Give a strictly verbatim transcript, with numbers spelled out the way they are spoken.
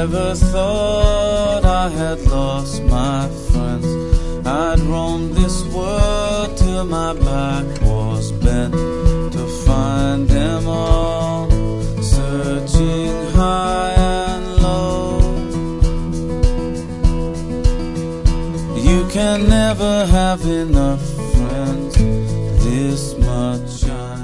never thought I had lost my friends. I'd roamed this world till my back was bent to find them all, searching high and low. You can never have enough friends, this much I